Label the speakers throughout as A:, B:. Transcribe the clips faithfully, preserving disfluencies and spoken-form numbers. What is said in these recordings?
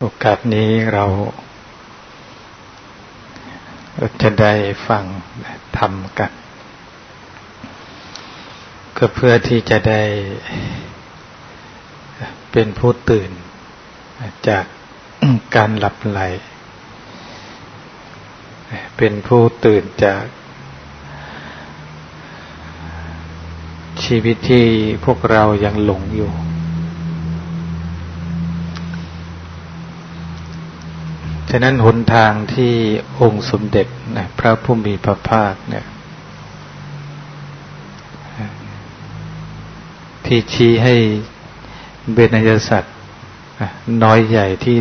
A: โอกาสนี้เราจะได้ฟังธรรมกันก็เพื่อที่จะได้เป็นผู้ตื่นจากการหลับไหลเป็นผู้ตื่นจากชีวิตที่พวกเรายังหลงอยู่ฉะนั้นหนทางที่องค์สมเด็จนะพระผู้มีพระภาคเนี่ยที่ชี้ให้เบญจสัตว์น้อยใหญ่ที่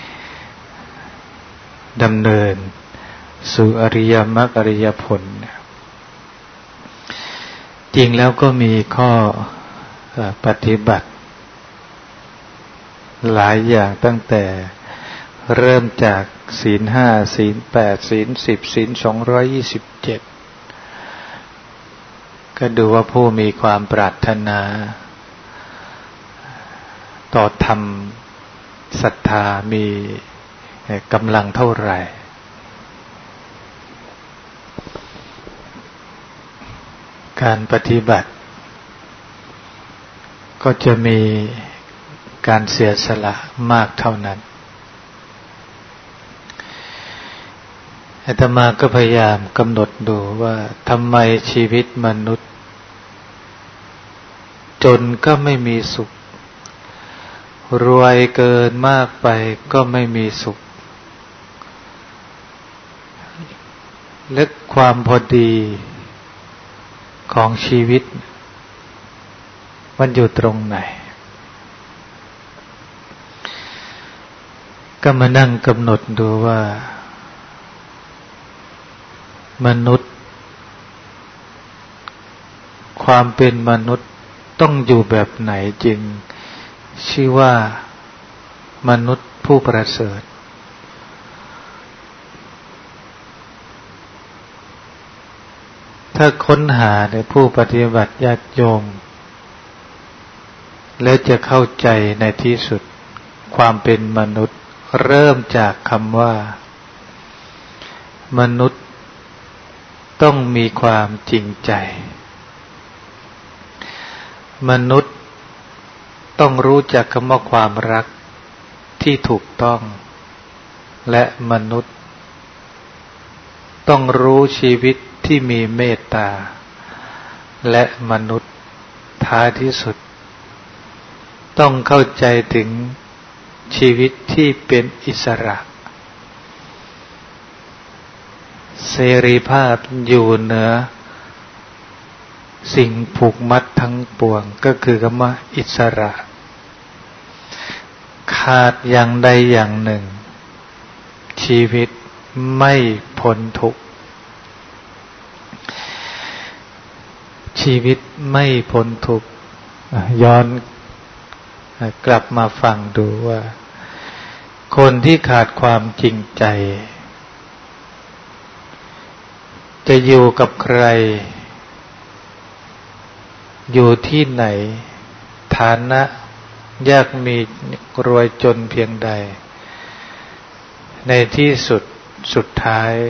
A: ดำเนินสู่อริยมรรคอริยผลจริงแล้วก็มีข้อปฏิบัติหลายอย่างตั้งแต่เริ่มจากศีลห้าศีลแปดศีลสิบศีลสองร้อยยี่สิบเจ็ดก็ดูว่าผู้มีความปรารถนาต่อธรรมศรัทธามีกำลังเท่าไหร่การปฏิบัติก็จะมีการเสียสละมากเท่านั้นอาตมาก็พยายามกำหนดดูว่าทำไมชีวิตมนุษย์จนก็ไม่มีสุขรวยเกินมากไปก็ไม่มีสุขและความพอดีของชีวิตมันอยู่ตรงไหนก็มานั่งกำหนดดูว่ามนุษย์ความเป็นมนุษย์ต้องอยู่แบบไหนจึงชื่อว่ามนุษย์ผู้ประเสริฐถ้าค้นหาในผู้ปฏิบัติญาติโยมแล้วจะเข้าใจในที่สุดความเป็นมนุษย์เริ่มจากคำว่ามนุษย์ต้องมีความจริงใจมนุษย์ต้องรู้จักคำว่าความรักที่ถูกต้องและมนุษย์ต้องรู้ชีวิตที่มีเมตตาและมนุษย์ท้ายที่สุดต้องเข้าใจถึงชีวิตที่เป็นอิสระเสรีภาพอยู่เหนือสิ่งผูกมัดทั้งปวงก็คือคำว่าอิสระขาดอย่างใดอย่างหนึ่งชีวิตไม่พ้นทุกข์ชีวิตไม่พ้นทุกข์ย้อนกลับมาฟังดูว่าคนที่ขาดความจริงใจจะอยู่กับใครอยู่ที่ไหนฐานะยากมีรวยจนเพียงใดในที่สุดสุดท้าย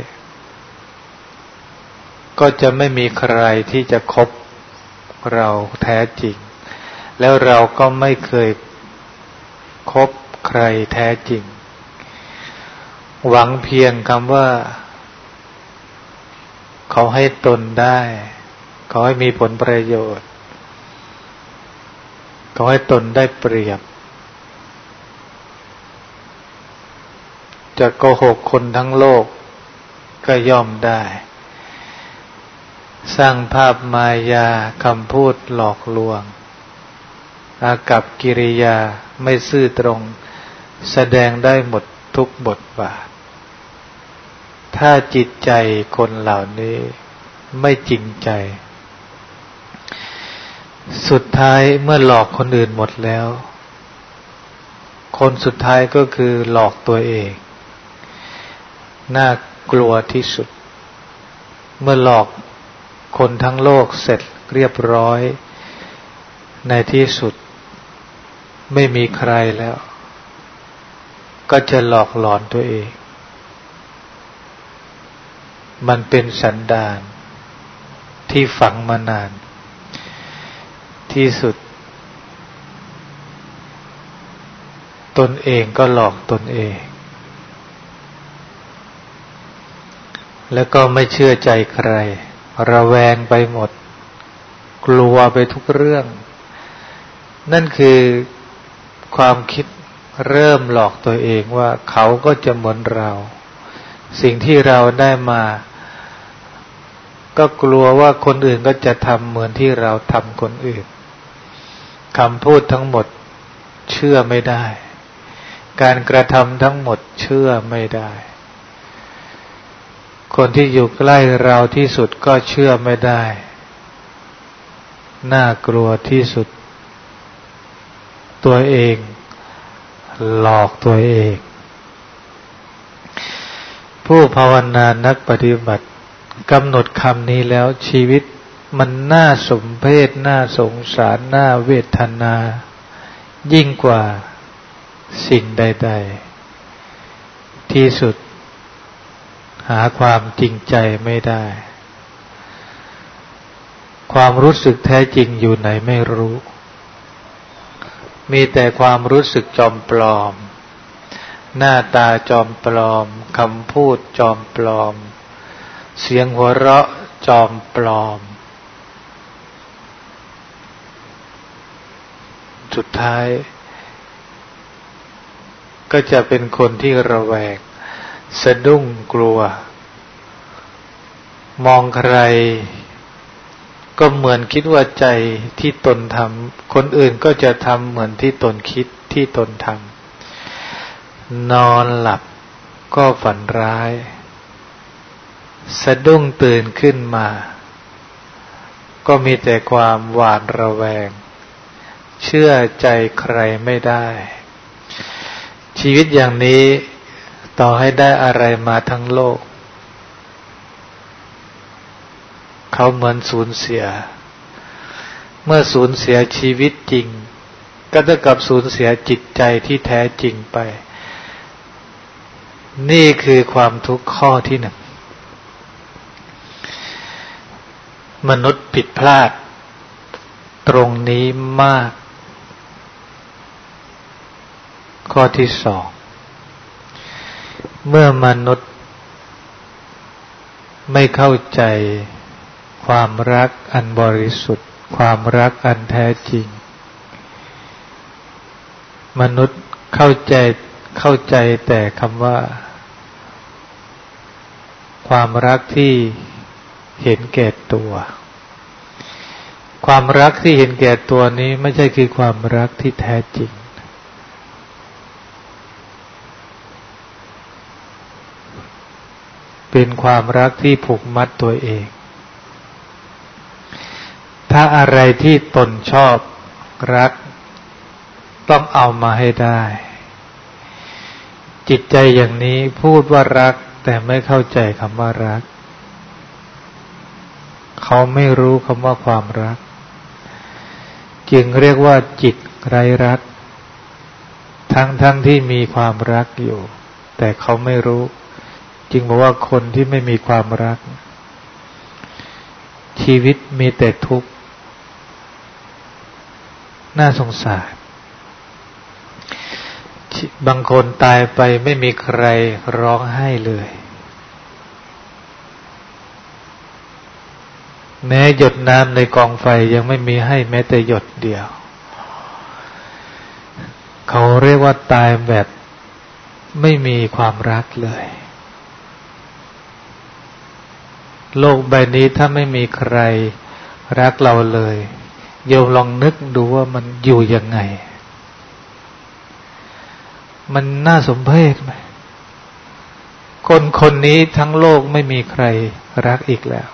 A: ก็จะไม่มีใครที่จะคบเราแท้จริงแล้วเราก็ไม่เคยคบใครแท้จริงหวังเพียงคำว่าเขาให้ตนได้เขาให้มีผลประโยชน์เขาให้ตนได้เปรียบจะโกหกคนทั้งโลกก็ย่อมได้สร้างภาพมายาคำพูดหลอกลวงอากัปกิริยาไม่ซื่อตรงแสดงได้หมดทุกบทบาทถ้าจิตใจคนเหล่านี้ไม่จริงใจสุดท้ายเมื่อหลอกคนอื่นหมดแล้วคนสุดท้ายก็คือหลอกตัวเองน่ากลัวที่สุดเมื่อหลอกคนทั้งโลกเสร็จเรียบร้อยในที่สุดไม่มีใครแล้วก็จะหลอกหลอนตัวเองมันเป็นสันดานที่ฝังมานานที่สุดตนเองก็หลอกตนเองแล้วก็ไม่เชื่อใจใครระแวงไปหมดกลัวไปทุกเรื่องนั่นคือความคิดเริ่มหลอกตัวเองว่าเขาก็จะเหมือนเราสิ่งที่เราได้มาก็กลัวว่าคนอื่นก็จะทำเหมือนที่เราทำคนอื่นคำพูดทั้งหมดเชื่อไม่ได้การกระทำทั้งหมดเชื่อไม่ได้คนที่อยู่ใกล้เราที่สุดก็เชื่อไม่ได้น่ากลัวที่สุดตัวเองหลอกตัวเองผู้ภาวนานักปฏิบัติกำหนดคำนี้แล้วชีวิตมันน่าสมเพชน่าสงสารน่าเวทนายิ่งกว่าสิ่งใดๆที่สุดหาความจริงใจไม่ได้ความรู้สึกแท้จริงอยู่ไหนไม่รู้มีแต่ความรู้สึกจอมปลอมหน้าตาจอมปลอมคำพูดจอมปลอมเสียงหัวเราะจอมปลอมสุดท้ายก็จะเป็นคนที่ระแวงสะดุ้งกลัวมองใครก็เหมือนคิดว่าใจที่ตนทำคนอื่นก็จะทำเหมือนที่ตนคิดที่ตนทำนอนหลับก็ฝันร้ายสะดุ้งตื่นขึ้นมาก็มีแต่ความหวาดระแวงเชื่อใจใครไม่ได้ชีวิตอย่างนี้ต่อให้ได้อะไรมาทั้งโลกเขาเหมือนสูญเสียเมื่อสูญเสียชีวิตจริงก็เท่ากับสูญเสียจิตใจที่แท้จริงไปนี่คือความทุกข์ข้อที่หนึ่งมนุษย์ผิดพลาดตรงนี้มากข้อที่สองเมื่อมนุษย์ไม่เข้าใจความรักอันบริสุทธิ์ความรักอันแท้จริงมนุษย์เข้าใจเข้าใจแต่คำว่าความรักที่เห็นแก่ตัวความรักที่เห็นแก่ตัวนี้ไม่ใช่คือความรักที่แท้จริงเป็นความรักที่ผูกมัดตัวเองถ้าอะไรที่ตนชอบรักต้องเอามาให้ได้จิตใจอย่างนี้พูดว่ารักแต่ไม่เข้าใจคำว่ารักเขาไม่รู้คำว่าความรักจึงเรียกว่าจิตไร้รักทั้งทั้งที่มีความรักอยู่แต่เขาไม่รู้จึงบอกว่าคนที่ไม่มีความรักชีวิตมีแต่ทุกข์น่าสงสารบางคนตายไปไม่มีใครร้องไห้เลยแม้หยดน้ำในกองไฟยังไม่มีให้แม้แต่หยดเดียวเขาเรียกว่าตายแบบไม่มีความรักเลยโลกใบนี้ถ้าไม่มีใครรักเราเลยโยมลองนึกดูว่ามันอยู่ยังไงมันน่าสมเพชไหมคนคนนี้ทั้งโลกไม่มีใครรักอีกแล้ว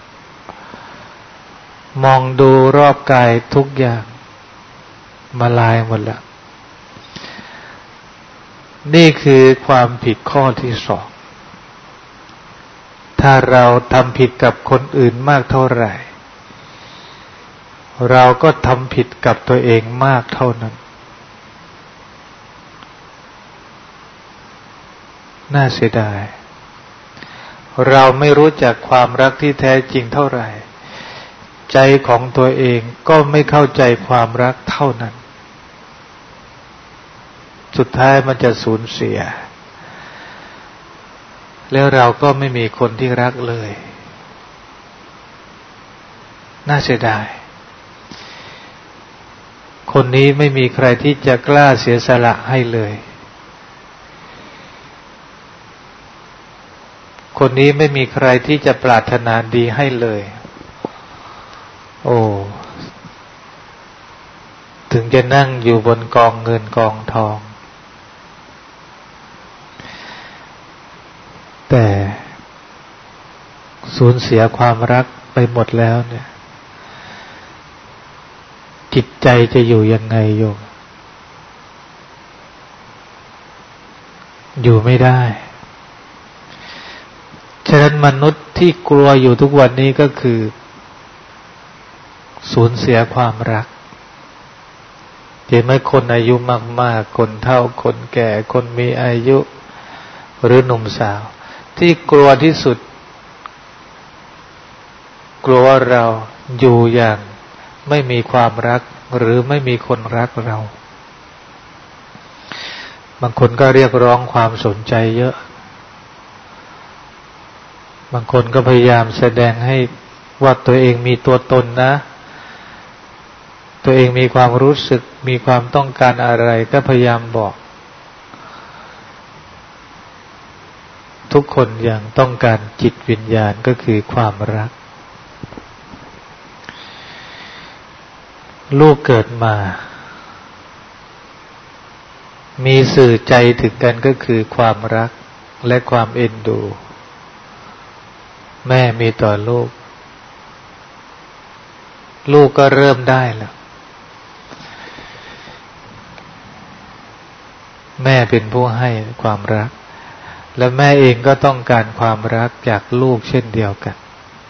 A: มองดูรอบกายทุกอย่างมาลายหมดแล้วนี่คือความผิดข้อที่สองถ้าเราทำผิดกับคนอื่นมากเท่าไหร่เราก็ทำผิดกับตัวเองมากเท่านั้นน่าเสียดายเราไม่รู้จักความรักที่แท้จริงเท่าไหร่ใจของตัวเองก็ไม่เข้าใจความรักเท่านั้นสุดท้ายมันจะสูญเสียแล้วเราก็ไม่มีคนที่รักเลยน่าเสียดายคนนี้ไม่มีใครที่จะกล้าเสียสละให้เลยคนนี้ไม่มีใครที่จะปรารถนาดีให้เลยโอ้ถึงจะนั่งอยู่บนกองเงินกองทองแต่สูญเสียความรักไปหมดแล้วเนี่ยจิตใจจะอยู่ยังไงโยมอยู่ไม่ได้ฉะนั้นมนุษย์ที่กลัวอยู่ทุกวันนี้ก็คือสูญเสียความรักเห็นไหมคนอายุมากๆคนเฒ่าคนแก่คนมีอายุหรือหนุ่มสาวที่กลัวที่สุดกลัวว่าเราอยู่อย่างไม่มีความรักหรือไม่มีคนรักเราบางคนก็เรียกร้องความสนใจเยอะบางคนก็พยายามแสดงให้ว่าตัวเองมีตัวตนนะตัวเองมีความรู้สึกมีความต้องการอะไรก็พยายามบอกทุกคนยังต้องการจิตวิญญาณก็คือความรักลูกเกิดมามีสื่อใจถึงกันก็คือความรักและความเอ็นดูแม่มีต่อลูกลูกก็เริ่มได้แล้วแม่เป็นผู้ให้ความรักและแม่เองก็ต้องการความรักจากลูกเช่นเดียวกัน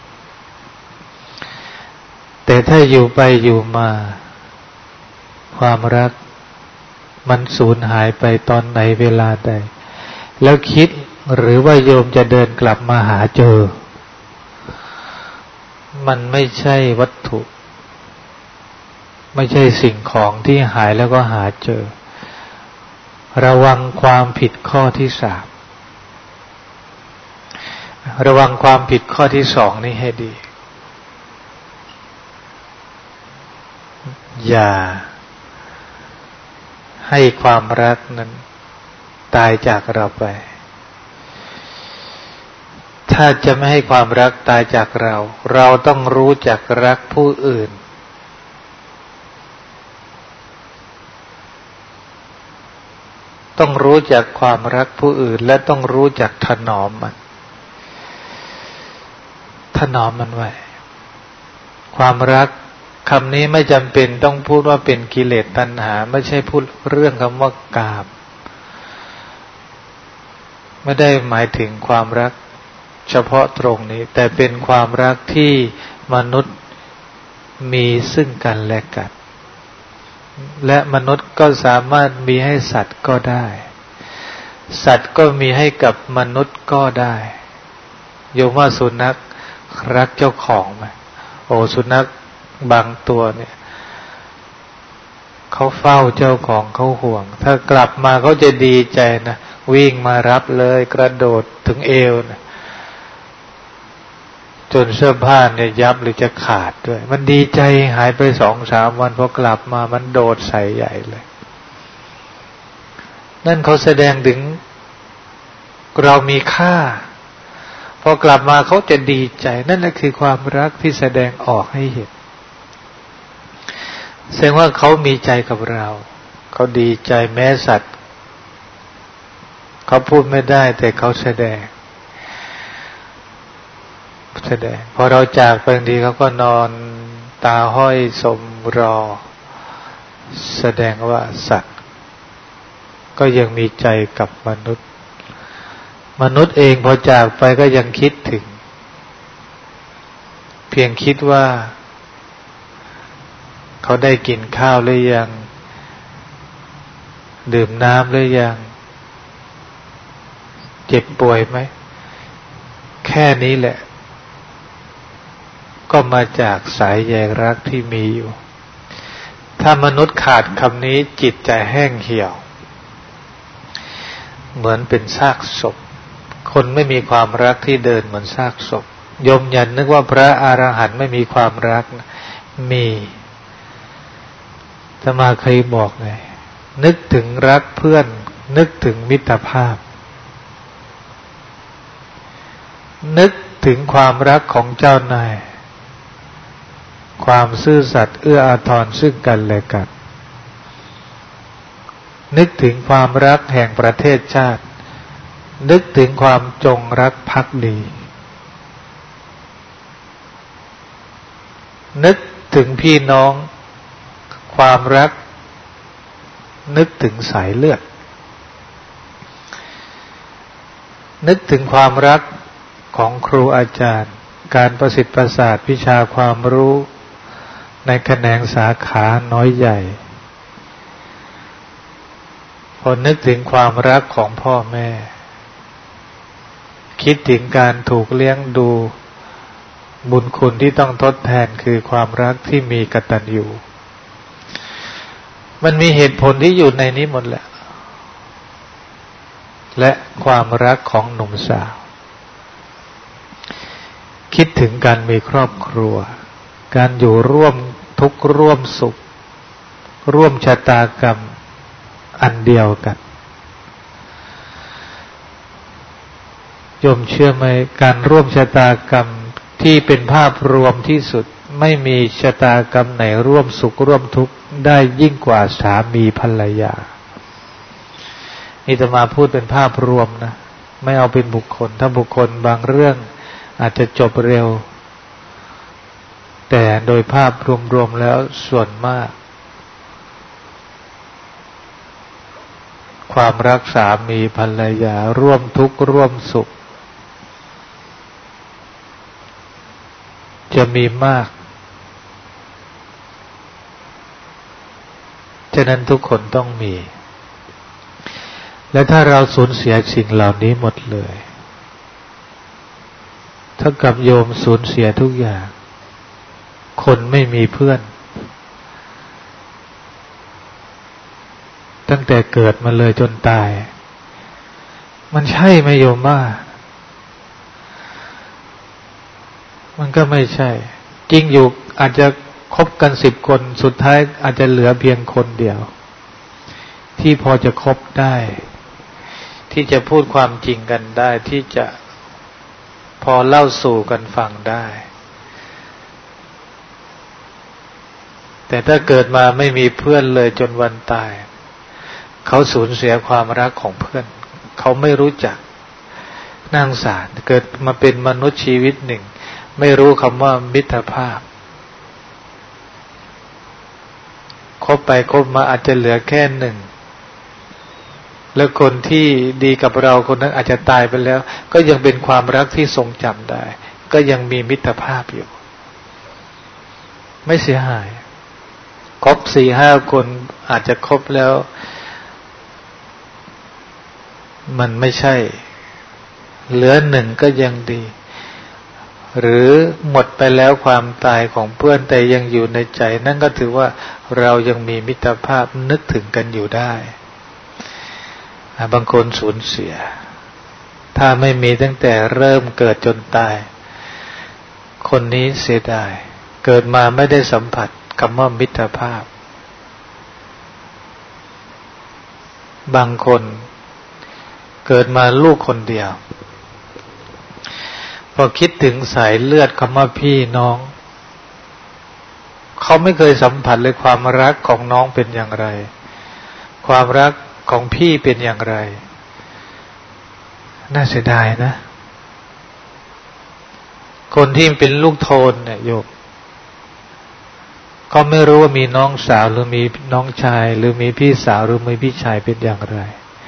A: แต่ถ้าอยู่ไปอยู่มาความรักมันสูญหายไปตอนไหนเวลาใดแล้วคิดหรือว่าโยมจะเดินกลับมาหาเจอมันไม่ใช่วัตถุไม่ใช่สิ่งของที่หายแล้วก็หาเจอระวังความผิดข้อที่สามระวังความผิดข้อที่สองนี่ให้ดีอย่าให้ความรักนั้นตายจากเราไปถ้าจะไม่ให้ความรักตายจากเราเราต้องรู้จักรักผู้อื่นต้องรู้จักความรักผู้อื่นและต้องรู้จักถนอมมันถนอมมันไว้ความรักคำนี้ไม่จำเป็นต้องพูดว่าเป็นกิเลสตัณหาไม่ใช่พูดเรื่องคำว่ากามไม่ได้หมายถึงความรักเฉพาะตรงนี้แต่เป็นความรักที่มนุษย์มีซึ่งกันและกันและมนุษย์ก็สามารถมีให้สัตว์ก็ได้สัตว์ก็มีให้กับมนุษย์ก็ได้โยมว่าสุนัขรักเจ้าของไหมโอ้สุนัขบางตัวเนี่ยเขาเฝ้าเจ้าของเขาห่วงถ้ากลับมาเขาจะดีใจนะวิ่งมารับเลยกระโดดถึงเอวนะจนเสื้อผ้าเนี่ยยับหรือจะขาดด้วยมันดีใจหายไปสองสามวันพอกลับมามันโดดใส่ใหญ่เลยนั่นเขาแสดงถึงเรามีค่าพอกลับมาเขาจะดีใจนั่นแหละคือความรักที่แสดงออกให้เห็นแสดงว่าเขามีใจกับเราเขาดีใจแม้สัตว์เขาพูดไม่ได้แต่เขาแสดงแสดงพอเราจากไปบางทีเขาก็นอนตาห้อยสมรอแสดงว่าสัตว์ก็ยังมีใจกับมนุษย์มนุษย์เองพอจากไปก็ยังคิดถึงเพียงคิดว่าเขาได้กินข้าวหรือยังดื่มน้ำหรือยังเจ็บป่วยไหมแค่นี้แหละก็มาจากสายใยรักที่มีอยู่ถ้ามนุษย์ขาดคำนี้จิตจะแห้งเหี่ยวเหมือนเป็นซากศพคนไม่มีความรักที่เดินเหมือนซากศพโยมอย่านึกว่าพระอรหันต์ไม่มีความรักมีอาตมาเคยบอกไงนึกถึงรักเพื่อนนึกถึงมิตรภาพนึกถึงความรักของเจ้านายความซื่อสัตย์เอื้ออาทรซึ่งกันและกันนึกถึงความรักแห่งประเทศชาตินึกถึงความจงรักภักดีนึกถึงพี่น้องความรักนึกถึงสายเลือดนึกถึงความรักของครูอาจารย์การประสิทธิ์ประสาทวิชาความรู้ในแขนงสาขาน้อยใหญ่พอนึกถึงความรักของพ่อแม่คิดถึงการถูกเลี้ยงดูบุญคุณที่ต้องทดแทนคือความรักที่มีกตัญญูมันมีเหตุผลที่อยู่ในนี้หมดแหละและความรักของหนุ่มสาวคิดถึงการมีครอบครัวการอยู่ร่วมทุกข์ร่วมสุขร่วมชะตากรรมอันเดียวกันโยมเชื่อไหมการร่วมชะตากรรมที่เป็นภาพรวมที่สุดไม่มีชะตากรรมไหนร่วมสุขร่วมทุกข์ได้ยิ่งกว่าสามีภรรยานี่จะมาพูดเป็นภาพรวมนะไม่เอาเป็นบุคคลถ้าบุคคลบางเรื่องอาจจะจบเร็วแต่โดยภาพรวมๆแล้วส่วนมากความรักสามีภรรยาร่วมทุกข์ร่วมสุขจะมีมากฉะนั้นทุกคนต้องมีและถ้าเราสูญเสียสิ่งเหล่านี้หมดเลยเท่ากับโยมสูญเสียทุกอย่างคนไม่มีเพื่อนตั้งแต่เกิดมาเลยจนตายมันใช่ไหมโยมว่ามันก็ไม่ใช่จริงอยู่อาจจะคบกันสิบคนสุดท้ายอาจจะเหลือเพียงคนเดียวที่พอจะคบได้ที่จะพูดความจริงกันได้ที่จะพอเล่าสู่กันฟังได้แต่ถ้าเกิดมาไม่มีเพื่อนเลยจนวันตายเขาสูญเสียความรักของเพื่อนเขาไม่รู้จักน่าสงสารเกิดมาเป็นมนุษย์ชีวิตหนึ่งไม่รู้คำว่ามิตรภาพคบไปคบมาอาจจะเหลือแค่หนึ่งแล้วคนที่ดีกับเราคนนั้นอาจจะตายไปแล้วก็ยังเป็นความรักที่ทรงจำได้ก็ยังมีมิตรภาพอยู่ไม่เสียหายคบสี่ห้าคนอาจจะคบแล้วมันไม่ใช่เหลือหนึ่งก็ยังดีหรือหมดไปแล้วความตายของเพื่อนแต่ยังอยู่ในใจนั่นก็ถือว่าเรายังมีมิตรภาพนึกถึงกันอยู่ได้บางคนสูญเสียถ้าไม่มีตั้งแต่เริ่มเกิดจนตายคนนี้เสียดายเกิดมาไม่ได้สัมผัสคำว่ามิตรภาพบางคนเกิดมาลูกคนเดียวพอคิดถึงสายเลือดคำว่าพี่น้องเขาไม่เคยสัมผัสเลยความรักของน้องเป็นอย่างไรความรักของพี่เป็นอย่างไรน่าเสียดายนะคนที่เป็นลูกโทนเนี่ยโยมเขาไม่รู้ว่ามีน้องสาวหรือมีน้องชายหรือมีพี่สาวหรือมีพี่ชายเป็นอย่างไร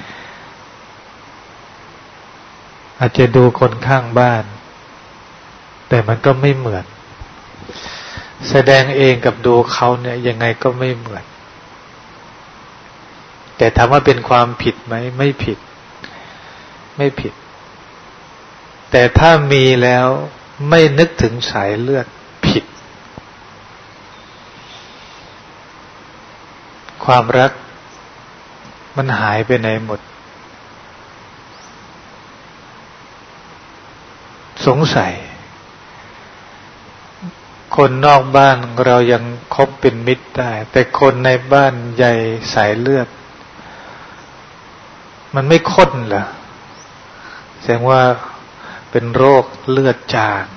A: อาจจะดูคนข้างบ้านแต่มันก็ไม่เหมือนแสดงเองกับดูเขาเนี่ยยังไงก็ไม่เหมือนแต่ถามว่าเป็นความผิดไหมไม่ผิดไม่ผิดแต่ถ้ามีแล้วไม่นึกถึงสายเลือดผิดความรักมันหายไปไหนหมดสงสัยคนนอกบ้านเรายังคบเป็นมิตรได้แต่คนในบ้านใหญ่สายเลือดมันไม่ข้นเหรอแสดงว่าเป็นโรคเลือดจาง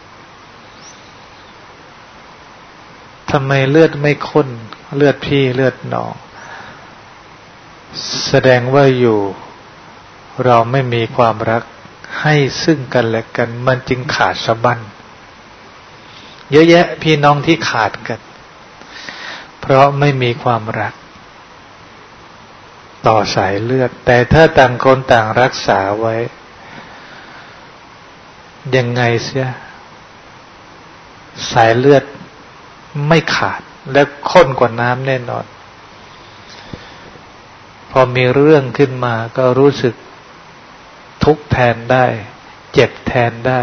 A: ทำไมเลือดไม่ข้นเลือดพี่เลือดน้องแสดงว่าอยู่เราไม่มีความรักให้ซึ่งกันและกันมันจึงขาดสะบั้นเยอะแยะพี่น้องที่ขาดกันเพราะไม่มีความรักต่อสายเลือดแต่ถ้าต่างคนต่างรักษาไว้ยังไงเสียสายเลือดไม่ขาดและข้นกว่าน้ำแน่นอนพอมีเรื่องขึ้นมาก็รู้สึกทุกข์แทนได้เจ็บแทนได้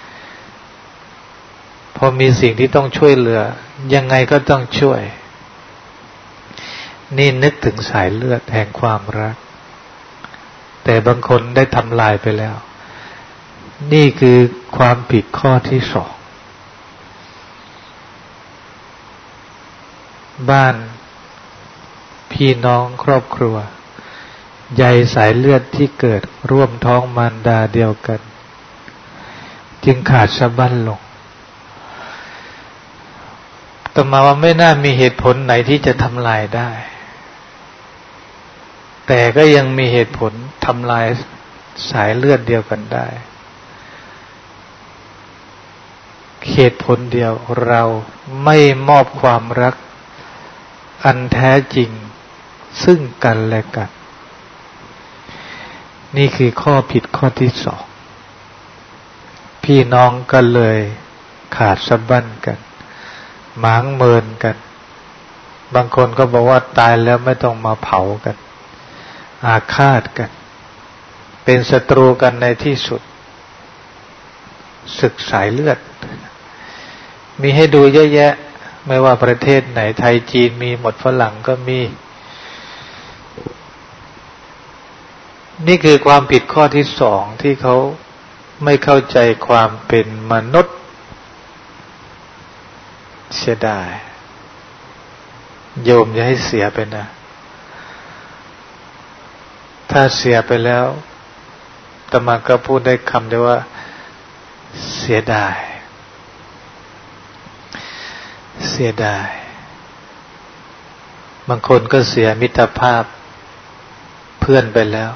A: พอมีสิ่งที่ต้องช่วยเหลือยังไงก็ต้องช่วยนี่นึกถึงสายเลือดแห่งความรักแต่บางคนได้ทำลายไปแล้วนี่คือความผิดข้อที่สองบ้านพี่น้องครอบครัวใยสายเลือดที่เกิดร่วมท้องมารดาเดียวกันจึงขาดสะบั้นลงต่อมาว่าไม่น่ามีเหตุผลไหนที่จะทำลายได้แต่ก็ยังมีเหตุผลทำลายสายเลือดเดียวกันได้เหตุผลเดียวเราไม่มอบความรักอันแท้จริงซึ่งกันและกันนี่คือข้อผิดข้อที่สองพี่น้องก็เลยขาดสะบั้นกันหมางเมินกันบางคนก็บอกว่าตายแล้วไม่ต้องมาเผากันอาฆาตกันเป็นศัตรูกันในที่สุดศึกสายเลือดมีให้ดูเยอะแยะไม่ว่าประเทศไหนไทยจีนมีหมดฝรั่งก็มีนี่คือความผิดข้อที่สองที่เขาไม่เข้าใจความเป็นมนุษย์เสียดายโยมอย่าให้เสียไปนะถ้าเสียไปแล้วอาตมาก็พูดได้คำเดียวว่าเสียดายเสียดายบางคนก็เสียมิตรภาพเพื่อนไปแล้ว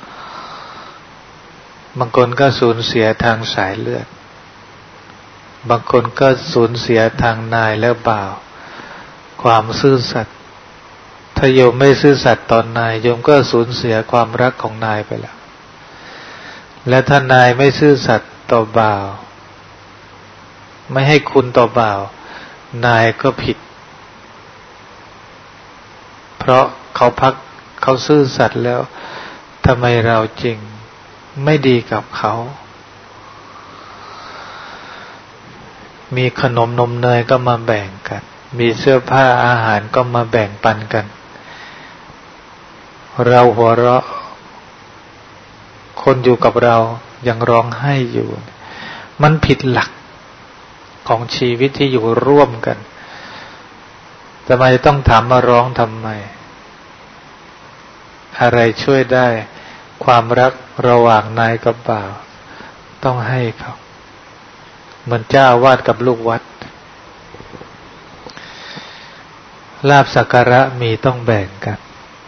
A: บางคนก็สูญเสียทางสายเลือดบางคนก็สูญเสียทางนายและบ่าวความซื่อสัตย์ถ้าโยมไม่ซื่อสัตย์ต่อนายโยมก็สูญเสียความรักของนายไปแล้วและถ้านายไม่ซื่อสัตย์ต่อบ่าวไม่ให้คุณต่อบ่าวนายก็ผิดเพราะเขาพักเขาซื่อสัตย์แล้วทำไมเราจริงไม่ดีกับเขามีขนมนมเนยก็มาแบ่งกันมีเสื้อผ้าอาหารก็มาแบ่งปันกันเราหัวเราะคนอยู่กับเรายังร้องไห้อยู่มันผิดหลักของชีวิตที่อยู่ร่วมกันทำไมต้องถามมาร้องทำไมอะไรช่วยได้ความรักระหว่างนายกับบ่าวต้องให้เขาเหมือนเจ้าวาดกับลูกวัดลาภสักการะมีต้องแบ่งกัน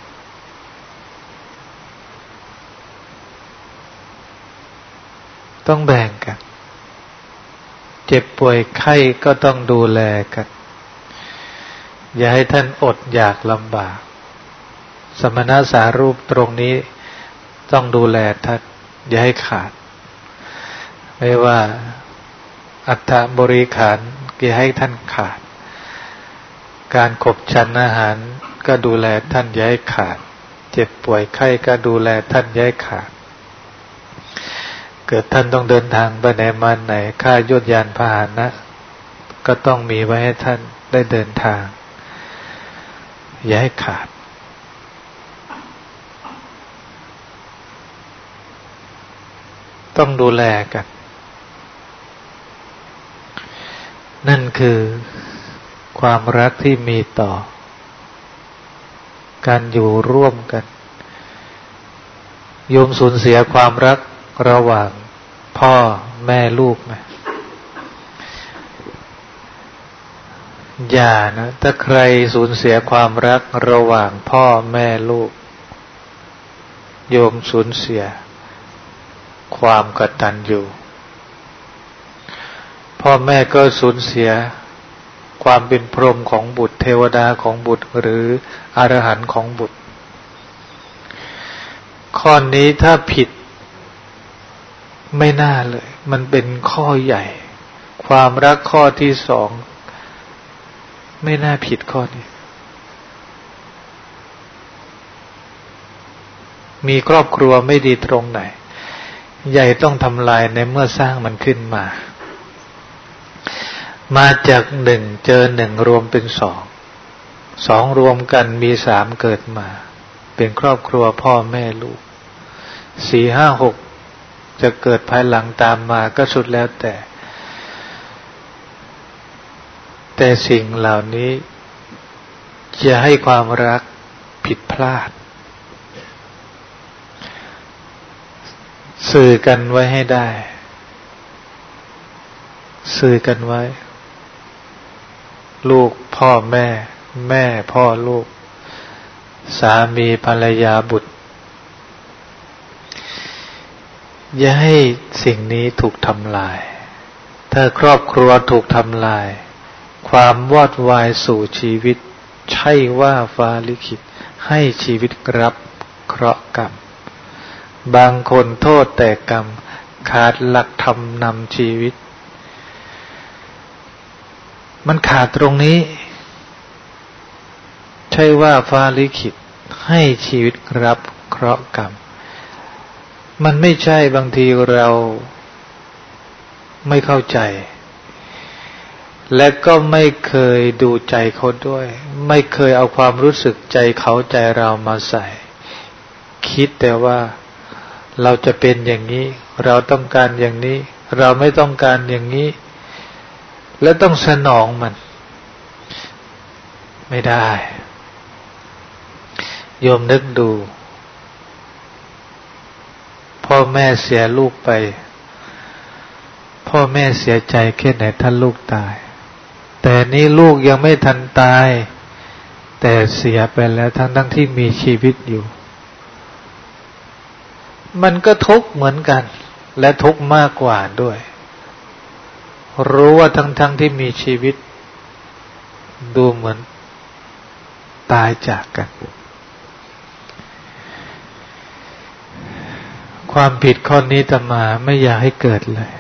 A: ต้องแบ่งกันเจ็บป่วยไข้ก็ต้องดูแลกันอย่าให้ท่านอดอยากลำบากสมณสารูปตรงนี้ต้องดูแลท่านอย่าให้ขาดไม่ว่าอัฐบริขารอย่าให้ท่านขาดการขบฉันอาหารก็ดูแลท่านอย่าให้ขาดเจ็บป่วยไข้ก็ดูแลท่านอย่าให้ขาดเกิดท่านต้องเดินทางไปไหนมาไหนค่ายวดยานพาหนะก็ต้องมีไว้ให้ท่านได้เดินทางอย่าให้ขาดต้องดูแลกันนั่นคือความรักที่มีต่อการอยู่ร่วมกันโยมสูญเสียความรักระหว่างพ่อแม่ลูกไหมอย่านะถ้าใครสูญเสียความรักระหว่างพ่อแม่ลูกโยมสูญเสียความกตัญญูพ่อแม่ก็สูญเสียความเป็นพรหมของบุตรเทวดาของบุตรหรืออรหันต์ของบุตรข้อนี้ถ้าผิดไม่น่าเลยมันเป็นข้อใหญ่ความรักข้อที่สองไม่น่าผิดข้อนี้มีครอบครัวไม่ดีตรงไหนใหญ่ต้องทำลายในเมื่อสร้างมันขึ้นมามาจากหนึ่งเจอหนึ่งรวมเป็นสองสองรวมกันมีสามเกิดมาเป็นครอบครัวพ่อแม่ลูกสี่ห้าหกจะเกิดภายหลังตามมาก็สุดแล้วแต่แต่สิ่งเหล่านี้จะให้ความรักผิดพลาดสื่อกันไว้ให้ได้สื่อกันไว้ลูกพ่อแม่แม่พ่อลูกสามีภรรยาบุตรอย่าให้สิ่งนี้ถูกทำลายถ้าครอบครัวถูกทำลายความวอดวายสู่ชีวิตใช่ว่าฟ้าลิขิตให้ชีวิตรับเคราะห์กรรมบางคนโทษแต่กรรมขาดหลักธรรมนำชีวิตมันขาดตรงนี้ใช่ว่าฟ้าลิขิตให้ชีวิตรับเคราะห์กรรมมันไม่ใช่บางทีเราไม่เข้าใจและก็ไม่เคยดูใจเขาด้วยไม่เคยเอาความรู้สึกใจเขาใจเรามาใส่คิดแต่ว่าเราจะเป็นอย่างนี้เราต้องการอย่างนี้เราไม่ต้องการอย่างนี้และต้องสนองมันไม่ได้โยมนึกดูพ่อแม่เสียลูกไปพ่อแม่เสียใจแค่ไหนถ้าลูกตายแต่นี่ลูกยังไม่ทันตายแต่เสียไปแล้วทั้งทั้งที่มีชีวิตอยู่มันก็ทุกข์เหมือนกันและทุกข์มากกว่าด้วยรู้ว่าทั้งทั้งที่มีชีวิตดูเหมือนตายจากกันความผิดข้อนี้อาตมาไม่อยากให้เกิดเลย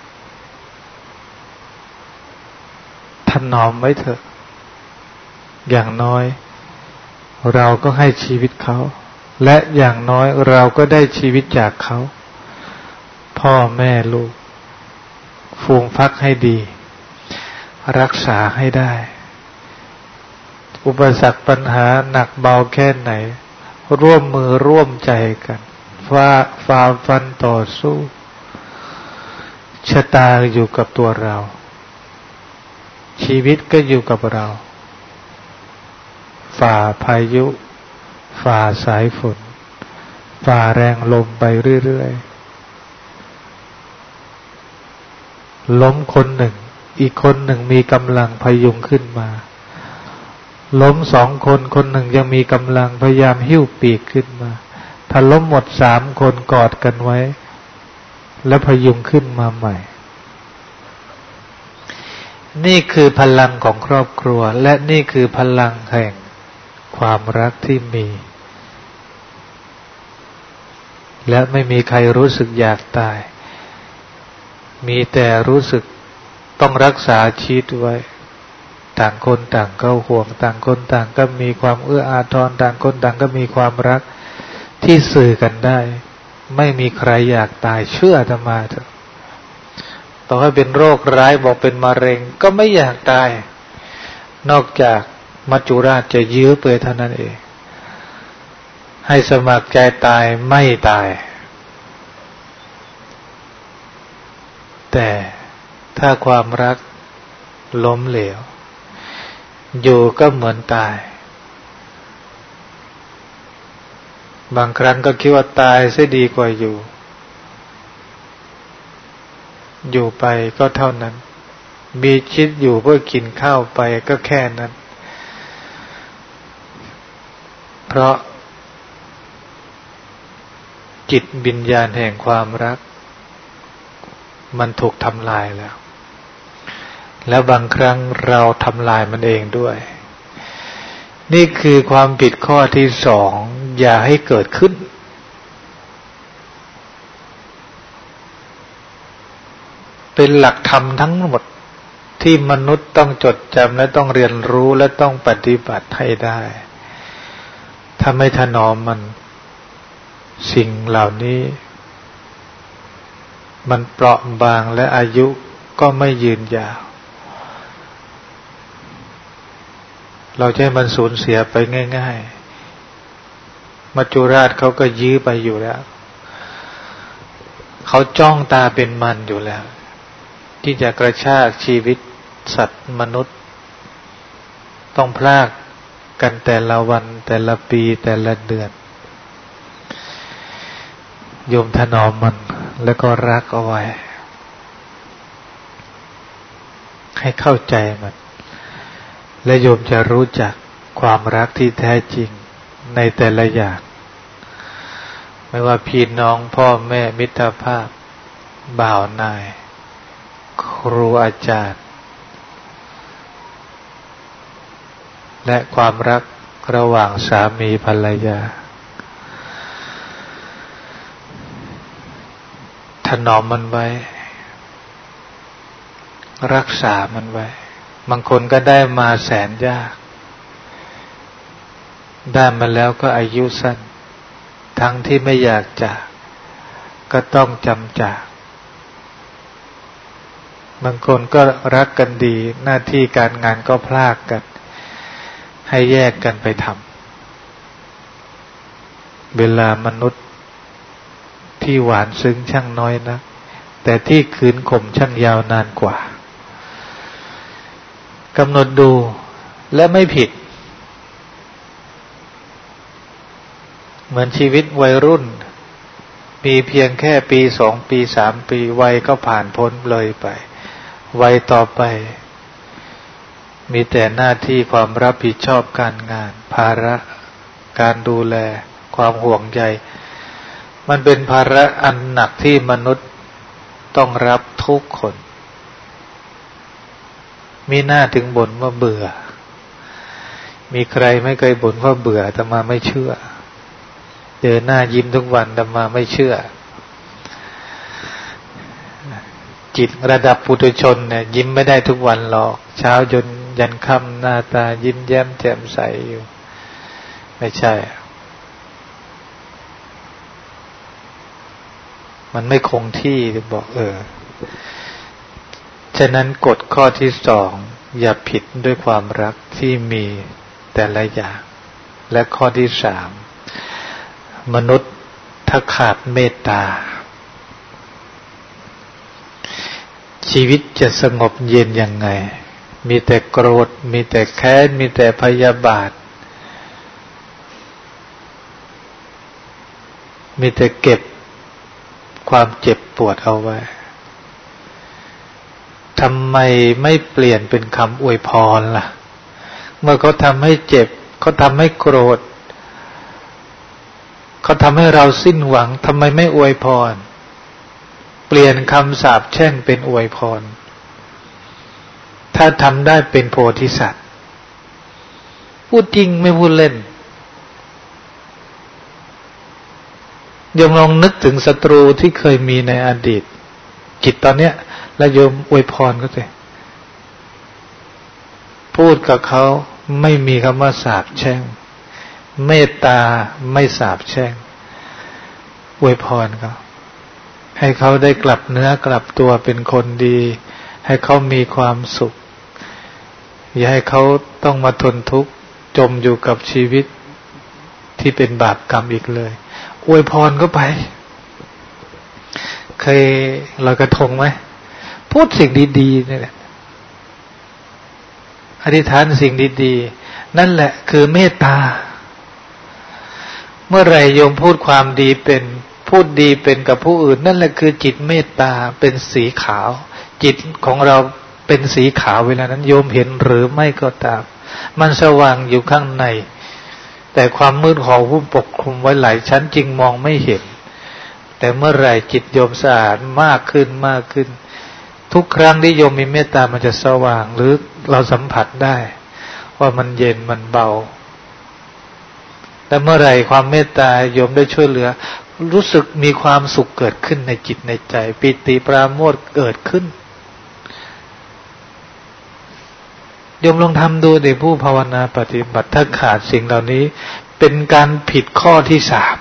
A: ถนอมไว้เถอะอย่างน้อยเราก็ให้ชีวิตเขาและอย่างน้อยเราก็ได้ชีวิตจากเขาพ่อแม่ลูกฟูมฟักให้ดีรักษาให้ได้อุปสรรคปัญหาหนักเบาแค่ไหนร่วมมือร่วมใจกันฝ่าฝ่าฟันต่อสู้ชะตาอยู่กับตัวเราชีวิตก็อยู่กับเราฝ่าพายุฝ่าสายฝนฝ่าแรงลมไปเรื่อยๆล้มคนหนึ่งอีกคนหนึ่งมีกำลังพยุงขึ้นมาล้มสองคนคนหนึ่งยังมีกำลังพยายามหิ้วปีกขึ้นมาถ้าล้มหมดสามคนกอดกันไว้แล้วพยุงขึ้นมาใหม่นี่คือพลังของครอบครัวและนี่คือพลังแห่งความรักที่มีและไม่มีใครรู้สึกอยากตายมีแต่รู้สึกต้องรักษาชีวิตไว้ต่างคนต่างก็ห่วงต่างคนต่างก็มีความเอื้ออาทรต่างคนต่างก็มีความรักที่สื่อกันได้ไม่มีใครอยากตายเชื่ออาตมาเถอะต่อให้เป็นโรคร้ายบอกเป็นมะเร็งก็ไม่อยากตายนอกจากมัจจุราชจะยื้อไปเท่านั้นเองให้สมัครใจตายไม่ตายแต่ถ้าความรักล้มเหลวอยู่ก็เหมือนตายบางครั้งก็คิดว่าตายเสียดีกว่าอยู่อยู่ไปก็เท่านั้นมีคิดอยู่เพื่อกินข้าวไปก็แค่นั้นเพราะจิตวิญญาณแห่งความรักมันถูกทำลายแล้วแล้วบางครั้งเราทำลายมันเองด้วยนี่คือความผิดข้อที่สองอย่าให้เกิดขึ้นเป็นหลักธรรมทั้งหมดที่มนุษย์ต้องจดจำและต้องเรียนรู้และต้องปฏิบัติให้ได้ถ้าไม่ถนอมมันสิ่งเหล่านี้มันเปราะบางและอายุก็ไม่ยืนยาวเราจะให้มันสูญเสียไปง่ายๆมัจจุราชเขาก็ยื้อไปอยู่แล้วเขาจ้องตาเป็นมันอยู่แล้วที่จะกระชากชีวิตสัตว์มนุษย์ต้องพลากกันแต่ละวันแต่ละปีแต่ละเดือนโยมถนอมมันแล้วก็รักเอาไว้ให้เข้าใจมันและโยมจะรู้จักความรักที่แท้จริงในแต่ละอย่างไม่ว่าพี่น้องพ่อแม่มิตรภาพบ่าวนายครูอาจารย์และความรักระหว่างสามีภรรยาถนอมมันไว้รักษามันไว้บางคนก็ได้มาแสนยากได้มาแล้วก็อายุสั้นทั้งที่ไม่อยากจากก็ต้องจำจากบางคนก็รักกันดีหน้าที่การงานก็พลากกันให้แยกกันไปทำเวลามนุษย์ที่หวานซึ้งช่างน้อยนะแต่ที่ขืนข่มช่างยาวนานกว่ากำหนดดูและไม่ผิดเหมือนชีวิตวัยรุ่นมีเพียงแค่ปีสองปีสามปีวัยก็ผ่านพ้นเลยไปวัยต่อไปมีแต่หน้าที่ความรับผิดชอบการงานภาระการดูแลความห่วงใยมันเป็นภาระอันหนักที่มนุษย์ต้องรับทุกคนมีหน้าถึงบ่นว่าเบื่อมีใครไม่เคยบ่นว่าเบื่ออาตมาไม่เชื่อเจอหน้ายิ้มทุกวันอาตมาไม่เชื่อจิตระดับปุถุชนเนี่ยยิ้มไม่ได้ทุกวันหรอกเช้าจนยันค่ำหน้าตายิ้มแย้มแจ่มใสอยู่ไม่ใช่มันไม่คงที่บอกเออฉะนั้นกฎข้อที่สองอย่าผิดด้วยความรักที่มีแต่ละอย่างและข้อที่สามมนุษย์ถ้าขาดเมตตาชีวิตจะสงบเย็นยังไงมีแต่โกรธมีแต่แค้นมีแต่พยาบาทมีแต่เก็บความเจ็บปวดเอาไว้ทำไมไม่เปลี่ยนเป็นคำอวยพรล่ะเมื่อเขาทำให้เจ็บเขาทำให้โกรธเขาทำให้เราสิ้นหวังทำไมไม่อวยพรเปลี่ยนคำสาปแช่งเป็นอวยพรถ้าทำได้เป็นโพธิสัตว์พูดจริงไม่พูดเล่นโยมลองนึกถึงศัตรูที่เคยมีในอดีตจิตตอนเนี้ยแล้วโยมอวยพรก็สิพูดกับเขาไม่มีคำว่าสาปแช่งเมตตาไม่สาปแช่งอวยพรเขาให้เขาได้กลับเนื้อกลับตัวเป็นคนดีให้เขามีความสุขอย่าให้เขาต้องมาทนทุกข์จมอยู่กับชีวิตที่เป็นบาปกรรมอีกเลยอวยพรก็ไปเคยลอยกระทงไหมพูดสิ่งดีๆนี่แหละอธิษฐานสิ่งดีๆนั่นแหละคือเมตตาเมื่อไหร่โยมพูดความดีเป็นพูดดีเป็นกับผู้อื่นนั่นแหละคือจิตเมตตาเป็นสีขาวจิตของเราเป็นสีขาวเวลานั้นโยมเห็นหรือไม่ก็ตามมันสว่างอยู่ข้างในแต่ความมืดของผู้ปกคลุมไว้หลายชั้นจึงมองไม่เห็นแต่เมื่อไหร่จิตโยมสะอาดมากขึ้นมากขึ้นทุกครั้งที่โยมมีเมตตามันจะสว่างหรือเราสัมผัสได้ว่ามันเย็นมันเบาแต่เมื่อไหร่ความเมตตาโยมได้ช่วยเหลือรู้สึกมีความสุขเกิดขึ้นในจิตในใจปิติปราโมทย์เกิดขึ้นโยมลองทำดูในผู้ภาวนาปฏิบัติถ้าขาดสิ่งเหล่านี้เป็นการผิดข้อที่สาม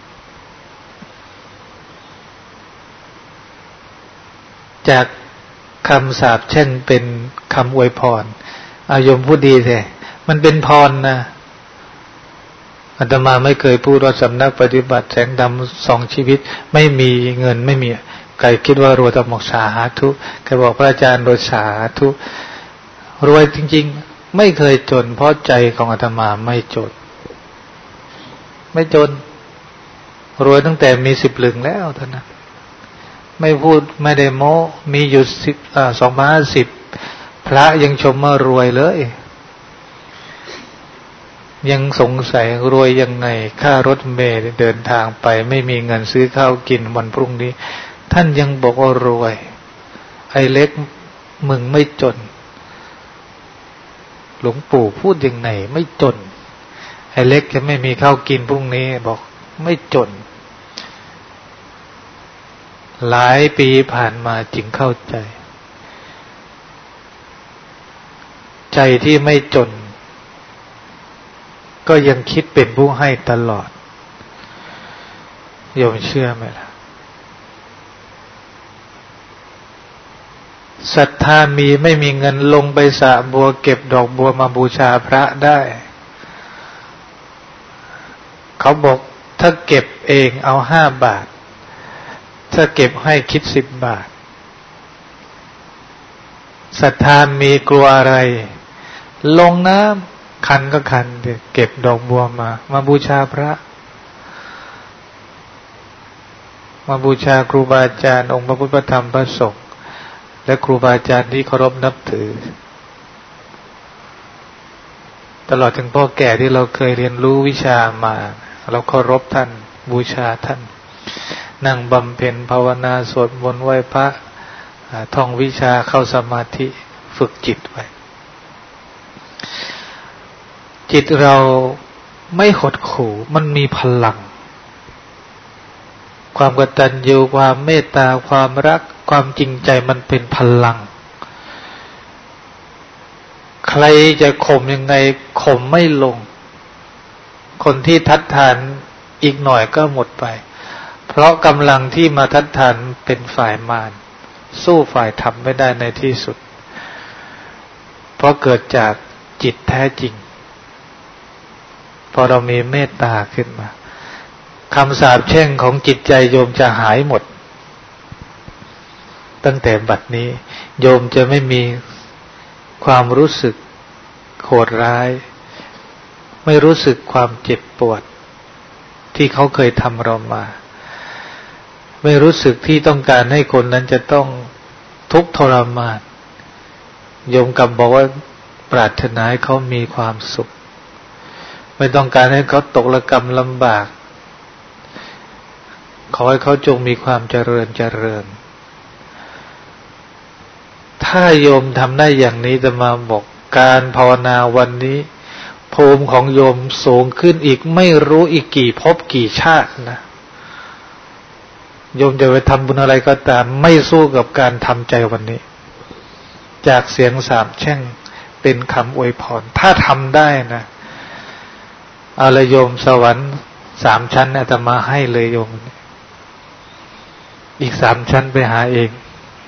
A: จากคำสาปแช่งเป็นคำอวยพรอายมพูดดีแท้มันเป็นพรนะอาตมาไม่เคยพูดว่าสำนักปฏิบัติแสงดำสองชีวิตไม่มีเงินไม่มีใครคิดว่ารวยต้องบอกสาธุใครบอกพระอาจารย์รวยสาธุรวยจริงๆไม่เคยจนเพราะใจของอาตมาไม่จนไม่จนรวยตั้งแต่มีสิบลึงแล้วเท่านั้นไม่พูดไม่ได้โม้มีอยู่สิบอ่าสองพันห้าสิบพระยังชมว่ารวยเลยยังสงสัยรวยยังไงค่ารถเมล์เดินทางไปไม่มีเงินซื้อข้าวกินวันพรุ่งนี้ท่านยังบอกว่ารวยไอ้เล็กมึงไม่จนหลวงปู่พูดยังไงไม่จนไอ้เล็กจะไม่มีข้าวกินพรุ่งนี้บอกไม่จนหลายปีผ่านมาจึงเข้าใจใจที่ไม่จนก็ยังคิดเป็นผู้ให้ตลอดโยมเชื่อไหมล่ะศรัทธามีไม่มีเงินลงไปสระบัวเก็บดอกบัวมาบูชาพระได้เขาบอกถ้าเก็บเองเอาห้าบาทถ้าเก็บให้คิดสิบบาทศรัทธามีกลัวอะไรลงน้ำคันก็คันเก็บดอกบัวมามาบูชาพระมาบูชาครูบาอาจารย์องค์พระพุทธพระธรรมพระสงฆ์และครูบาอาจารย์ที่เคารพนับถือตลอดถึงพ่อแก่ที่เราเคยเรียนรู้วิชามาเราเคารพท่านบูชาท่านนั่งบำเพ็ญภาวนาสวดมนต์ไหว้พระท่องวิชาเข้าสมาธิฝึกจิตไว้จิตเราไม่หดหู่มันมีพลังความกตัญญูความเมตตาความรักความจริงใจมันเป็นพลังใครจะข่มยังไงข่มไม่ลงคนที่ทัดทานอีกหน่อยก็หมดไปเพราะกำลังที่มาทัดทานเป็นฝ่ายมารสู้ฝ่ายธรรมไม่ได้ในที่สุดเพราะเกิดจากจิตแท้จริงพอเรามีเมตตาขึ้นมาคำสาปแช่งของจิตใจโยมจะหายหมดตั้งแต่บัดนี้โยมจะไม่มีความรู้สึกโหดร้ายไม่รู้สึกความเจ็บปวดที่เขาเคยทำเรามาไม่รู้สึกที่ต้องการให้คนนั้นจะต้องทุกข์ทรมานโยมกลับบอกว่าปรารถนาให้เขามีความสุขไม่ต้องการให้เขาตกระกำลำบากขอให้เขาจงมีความเจริญเจริญถ้าโยมทำได้อย่างนี้จะมาบอกการภาวนาวันนี้ภูมิของโยมสูงขึ้นอีกไม่รู้อีกกี่ภพกี่ชาตินะโยมจะไปทำบุญอะไรก็ตามไม่สู้กับการทำใจวันนี้จากเสียงสาปแช่งเป็นคำอวยพรถ้าทำได้นะเอาละโยมสวรรค์สามชั้นอาตมาให้เลยโยมอีกสามชั้นไปหาเอง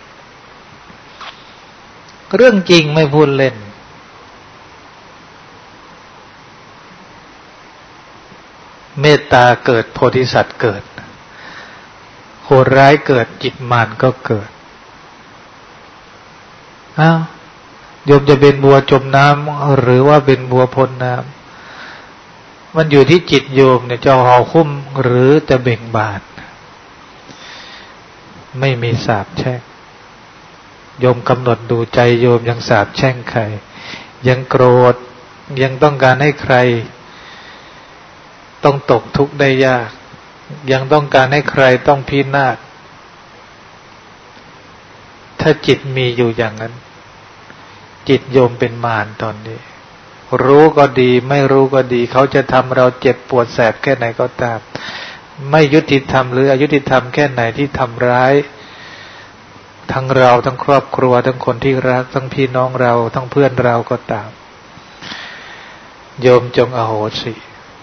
A: เรื่องจริงไม่พูดเล่นเมตตาเกิดโพธิสัตว์เกิดโหดร้ายเกิดจิตมารก็เกิดอ้าวโยมจะเป็นบัวจมน้ำหรือว่าเป็นบัวพ้นน้ำมันอยู่ที่จิตโยมเนี่ยจะห่อคุ้มหรือจะเบ่งบานไม่มีสาปแช่งโยมกำหนดดูใจโยมยังสาปแช่งใครยังโกรธยังต้องการให้ใครต้องตกทุกข์ได้ยากยังต้องการให้ใครต้องพินาศถ้าจิตมีอยู่อย่างนั้นจิตโยมเป็นมารตอนนี้รู้ก็ดีไม่รู้ก็ดีเขาจะทำเราเจ็บปวดแสบแค่ไหนก็ตามไม่ยุติธรรมหรืออยุติธรรมแค่ไหนที่ทำร้ายทั้งเราทั้งครอบครัวทั้งคนที่รักทั้งพี่น้องเราทั้งเพื่อนเราก็ตามโยมจงอโหสิ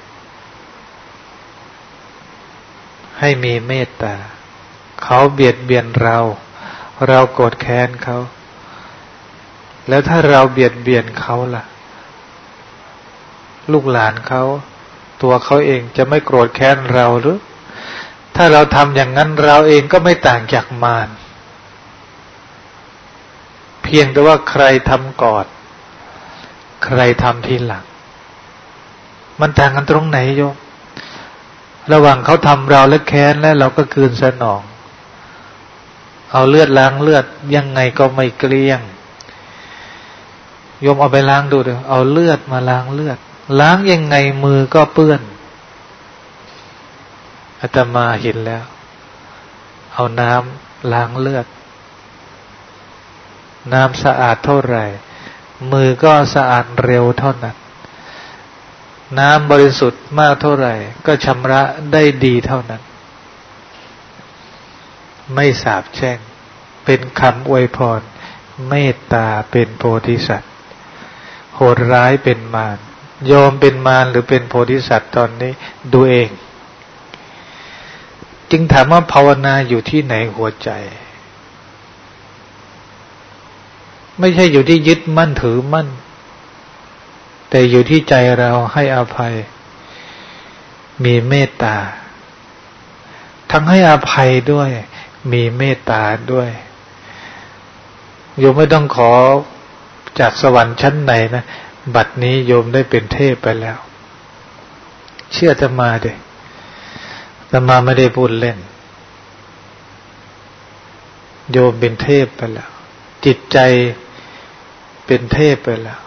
A: ให้มีเมตตาเขาเบียดเบียนเราเราโกรธแค้นเขาแล้วถ้าเราเบียดเบียนเขาล่ะลูกหลานเขาตัวเขาเองจะไม่โกรธแค้นเราหรือถ้าเราทำอย่างนั้นเราเองก็ไม่ต่างจากมารเพียงแต่ว่าใครทำก่อนใครทำทีหลังมันต่างกันตรงไหนโยมระหว่างเขาทำเราและแค้นและเราก็คืนสนองเอาเลือดล้างเลือดยังไงก็ไม่เกลี้ยงโยมเอาไปล้างดูเถอะเอาเลือดมาล้างเลือดล้างยังไงมือก็เปื้อนอาตมาเห็นแล้วเอาน้ำล้างเลือดน้ำสะอาดเท่าไหร่มือก็สะอาดเร็วเท่านั้นน้ำบริสุทธิ์มากเท่าไหร่ก็ชำระได้ดีเท่านั้นไม่สาปแช่งเป็นคำอวยพรเมตตาเป็นโพธิสัตว์โหดร้ายเป็นมารโยมเป็นมารหรือเป็นโพธิสัตว์ตอนนี้ดูเองจึงถามว่าภาวนาอยู่ที่ไหนหัวใจไม่ใช่อยู่ที่ยึดมั่นถือมั่นแต่อยู่ที่ใจเราให้อภัยมีเมตตาทั้งให้อภัยด้วยมีเมตตาด้วยโยมไม่ต้องขอจากสวรรค์ชั้นไหนนะบัดนี้โยมได้เป็นเทพไปแล้วเชื่ออาตมาดิอาตมาไม่ได้พูดเล่นโยมเป็นเทพไปแล้วจิตใจเป็นเทพไปแล้ว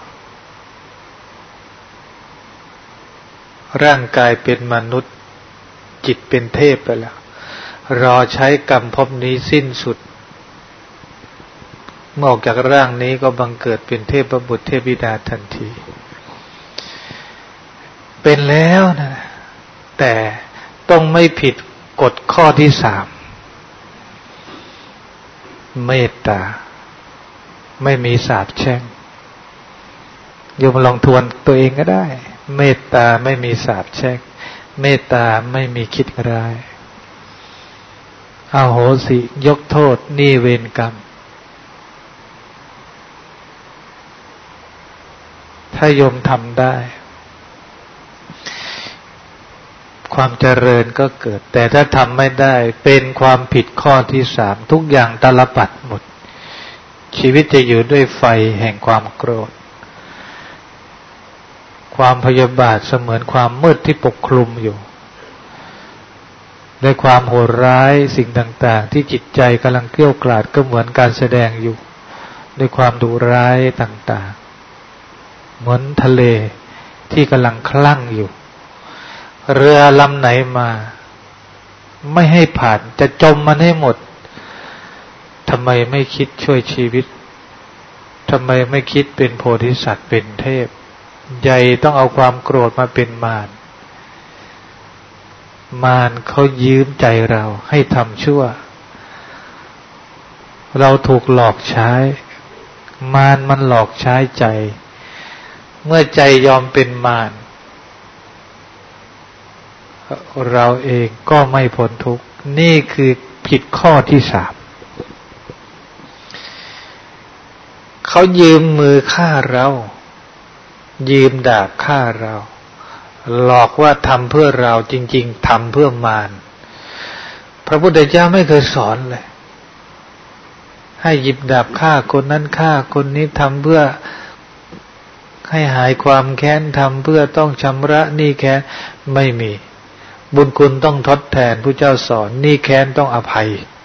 A: ร่างกายเป็นมนุษย์จิตเป็นเทพไปแล้วรอใช้กรรมภพนี้สิ้นสุดเมื่อออกจากร่างนี้ก็บังเกิดเป็นเทพบุตรเทพธิดาทันทีเป็นแล้วนะแต่ต้องไม่ผิดกฎข้อที่สามเมตตาไม่มีสาปแช่งโยมลองทวนตัวเองก็ได้เมตตาไม่มีสาปแช่งเมตตาไม่มีคิดร้ายอโหสิยกโทษนี่เวรกรรมถ้าโยมทำได้ความเจริญก็เกิดแต่ถ้าทำไม่ได้เป็นความผิดข้อที่สามทุกอย่างตาลปัดหมดชีวิตจะอยู่ด้วยไฟแห่งความโกรธความพยาบาทเสมือนความมืดที่ปกคลุมอยู่ด้วยความโหดร้ายสิ่งต่างๆที่จิตใจกำลังเกลี้ยวกล่อมก็เหมือนการแสดงอยู่ด้วยความดุร้ายต่างๆเหมือนทะเลที่กำลังคลั่งอยู่เรือลำไหนมาไม่ให้ผ่านจะจมมันให้หมดทำไมไม่คิดช่วยชีวิตทำไมไม่คิดเป็นโพธิสัตว์เป็นเทพใหญ่ต้องเอาความโกรธมาเป็นมารมารเขายืมใจเราให้ทำชั่วเราถูกหลอกใช้มารมันหลอกใช้ใจเมื่อใจยอมเป็นมารเราเองก็ไม่พ้นทุกข์นี่คือผิดข้อที่สามเขายืมมือฆ่าเรายืมดาบฆ่าเราหลอกว่าทำเพื่อเราจริงๆทำเพื่อมารพระพุทธเจ้าไม่เคยสอนเลยให้หยิบดาบฆ่าคนนั้นฆ่าคนนี้ทำเพื่อให้หายความแค้นทำเพื่อต้องชำระหนี้แค้นไม่มีบุญคุณต้องทดแทนพระเจ้าสอนหนี้แค้นต้องอภัย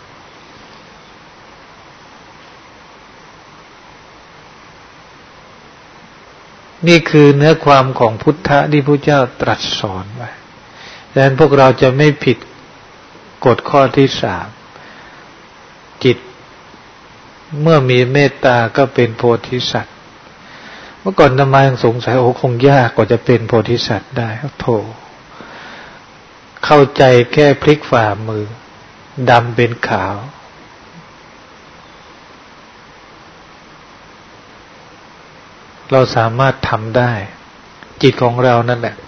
A: นี่คือเนื้อความของพุทธะที่พระเจ้าตรัสสอนไว้ดังนั้นพวกเราจะไม่ผิดกฎข้อที่สามจิตเมื่อมีเมตตาก็เป็นโพธิสัตว์เมื่อก่อนทำไมยังสงสัยโอ้คงยากกว่าจะเป็นโพธิสัตว์ได้โธ่เข้าใจแค่พลิกฝ่ามือดำเป็นขาวเราสามารถทำได้จิตของเรานั่นแหละ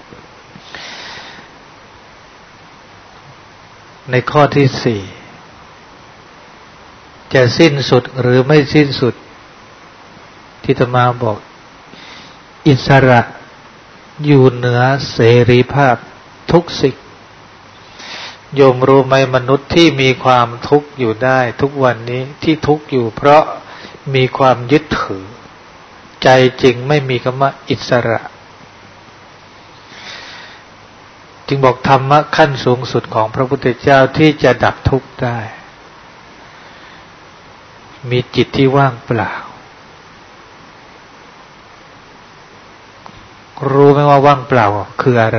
A: ในข้อที่สี่จะสิ้นสุดหรือไม่สิ้นสุดที่อาตมาบอกอิสระอยู่เหนือเสรีภาพทุกสิ่งโยมรู้ไหมมนุษย์ที่มีความทุกข์อยู่ได้ทุกวันนี้ที่ทุกข์อยู่เพราะมีความยึดถือใจจริงไม่มีคำว่าอิสระจึงบอกธรรมะขั้นสูงสุดของพระพุทธเจ้าที่จะดับทุกข์ได้มีจิตที่ว่างเปล่ารู้ไหมว่าว่างเปล่าคืออะไร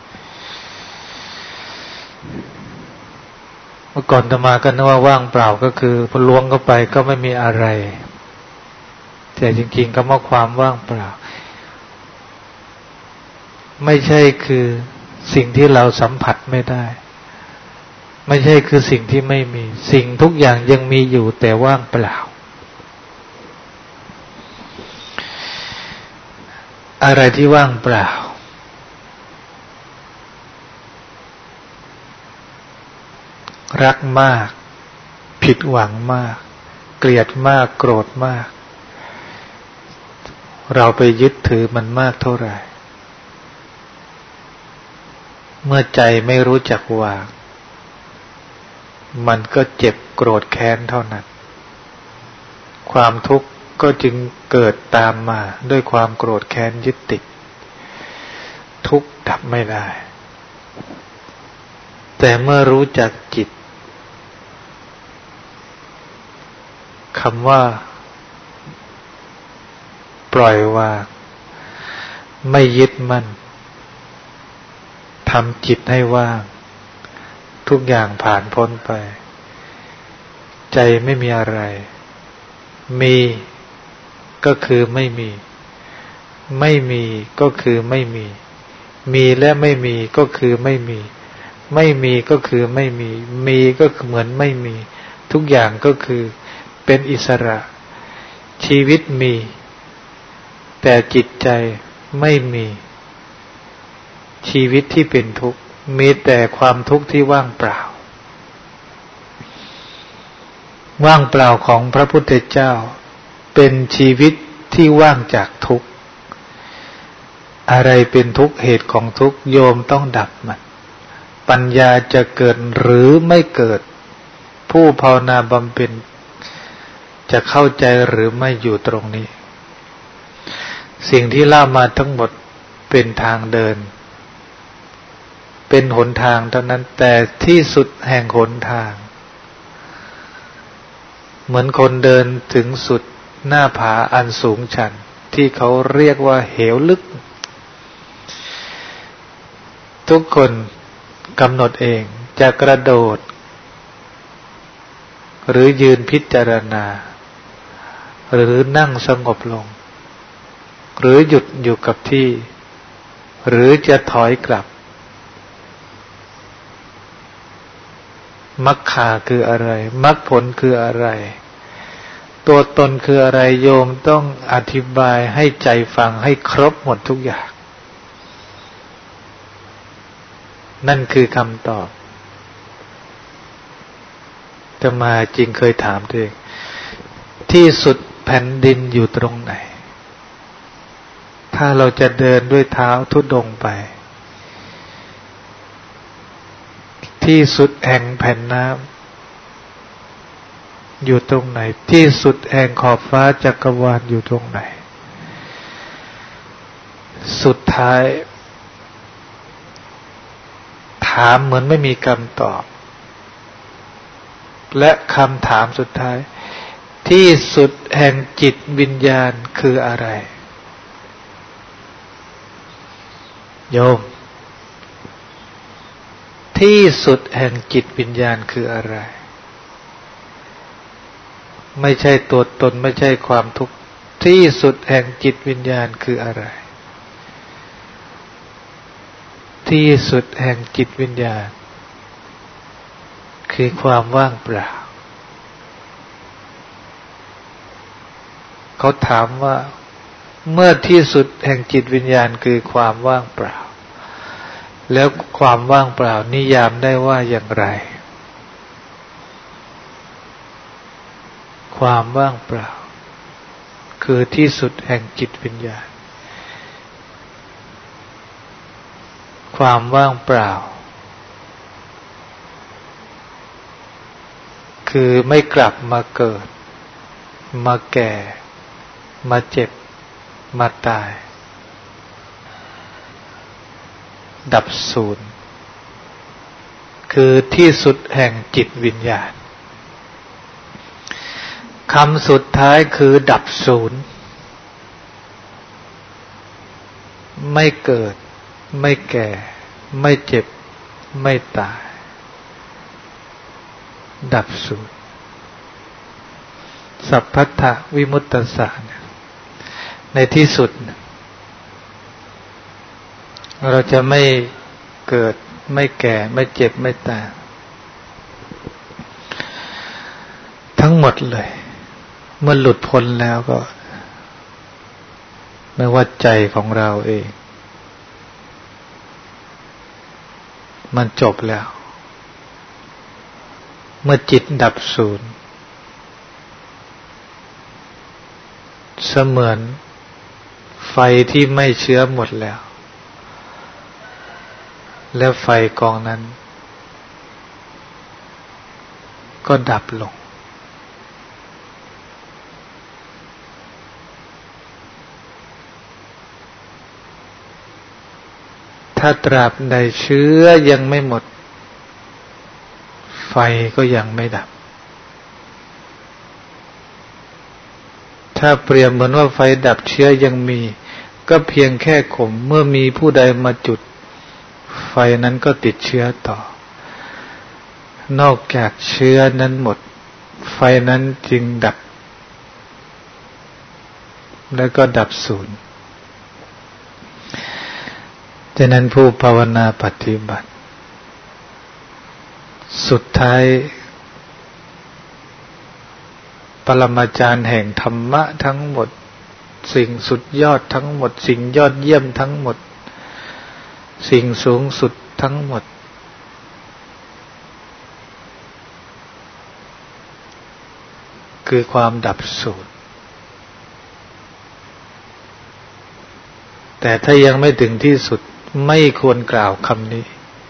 A: เมื่อก่อนอาตมาก็นึกว่าว่างเปล่าก็คือพอล้วงเข้าไปก็ไม่มีอะไรแต่จริงๆคำว่าความว่างเปล่าไม่ใช่คือสิ่งที่เราสัมผัสไม่ได้ไม่ใช่คือสิ่งที่ไม่มีสิ่งทุกอย่างยังมีอยู่แต่ว่างเปล่าอะไรที่ว่างเปล่ารักมากผิดหวังมากเกลียดมากโกรธมากเราไปยึดถือมันมากเท่าไหร่เมื่อใจไม่รู้จักวางมันก็เจ็บโกรธแค้นเท่านั้นความทุกข์ก็จึงเกิดตามมาด้วยความโกรธแค้นยึดติดทุกข์ดับไม่ได้แต่เมื่อรู้จักจิตคำว่าปล่อยวางไม่ยึดมั่นทำจิตให้ว่างทุกอย่างผ่านพ้นไปใจไม่มีอะไรมีก็คือไม่มีไม่มีก็คือไม่มีมีและไม่มีก็คือไม่มีไม่มีก็คือไม่มีมีก็เหมือนไม่มีทุกอย่างก็คือเป็นอิสระชีวิตมีแต่จิตใจไม่มีชีวิตที่เป็นทุกข์มีแต่ความทุกข์ที่ว่างเปล่าว่างเปล่าของพระพุทธเจ้าเป็นชีวิตที่ว่างจากทุกข์อะไรเป็นทุกข์เหตุของทุกข์โยมต้องดับมันปัญญาจะเกิดหรือไม่เกิดผู้ภาวนาบำเพ็ญจะเข้าใจหรือไม่อยู่ตรงนี้สิ่งที่เล่ามาทั้งหมดเป็นทางเดินเป็นหนทางเท่านั้นแต่ที่สุดแห่งหนทางเหมือนคนเดินถึงสุดหน้าผาอันสูงชันที่เขาเรียกว่าเหวลึกทุกคนกำหนดเองจะกระโดดหรือยืนพิจารณาหรือนั่งสงบลงหรือหยุดอยู่กับที่หรือจะถอยกลับมรรคคืออะไรมรรคผลคืออะไรตัวตนคืออะไรโยมต้องอธิบายให้ใจฟังให้ครบหมดทุกอย่างนั่นคือคำตอบจะมาจริงเคยถามตัวเองที่สุดแผ่นดินอยู่ตรงไหนถ้าเราจะเดินด้วยเท้าทุดงไปที่สุดแห่งแผ่นน้ำอยู่ตรงไหนที่สุดแห่งขอบฟ้าจักรวาลอยู่ตรงไหนสุดท้ายถามเหมือนไม่มีคำตอบและคำถามสุดท้ายที่สุดแห่งจิตวิญญาณคืออะไรโยมที่สุดแห่งจิตวิญญาณคืออะไรไม่ใช่ตัวตนไม่ใช่ความทุกข์ที่สุดแห่งจิตวิญญาณคืออะไรที่สุดแห่งจิตวิญญาณคือความว่างเปล่าเขาถามว่าเมื่อที่สุดแห่งจิตวิญญาณคือความว่างเปล่าแล้วความว่างเปล่านิยามได้ว่าอย่างไรความว่างเปล่าคือที่สุดแห่งจิตวิญญาณความว่างเปล่าคือไม่กลับมาเกิดมาแก่มาเจ็บมาตายดับศูนย์คือที่สุดแห่งจิตวิญญาณคำสุดท้ายคือดับศูนย์ไม่เกิดไม่แก่ไม่เจ็บไม่ตายดับศูนย์สัพพัทธวิมุตตัสสะในที่สุดเราจะไม่เกิดไม่แก่ไม่เจ็บไม่ตายทั้งหมดเลยเมื่อหลุดพ้นแล้วก็ไม่ว่าใจของเราเองมันจบแล้วเมื่อจิตดับศูนย์เสมือนไฟที่ไม่เชื้อหมดแล้วแล้วไฟกองนั้นก็ดับลงถ้าตราบใดเชื้อยังไม่หมดไฟก็ยังไม่ดับถ้าเปรียบเหมือนว่าไฟดับเชื้อยังมีก็เพียงแค่ข่มเมื่อมีผู้ใดมาจุดไฟนั้นก็ติดเชื้อต่อนอกจากเชื้อนั้นหมดไฟนั้นจึงดับแล้วก็ดับศูนย์ฉะนั้นผู้ภาวนาปฏิบัติสุดท้ายปรมาจารย์แห่งธรรมะทั้งหมดสิ่งสุดยอดทั้งหมดสิ่งยอดเยี่ยมทั้งหมดสิ่งสูงสุดทั้งหมดคือความดับศูนย์แต่ถ้ายังไม่ถึงที่สุดไม่ควรกล่าวคำนี้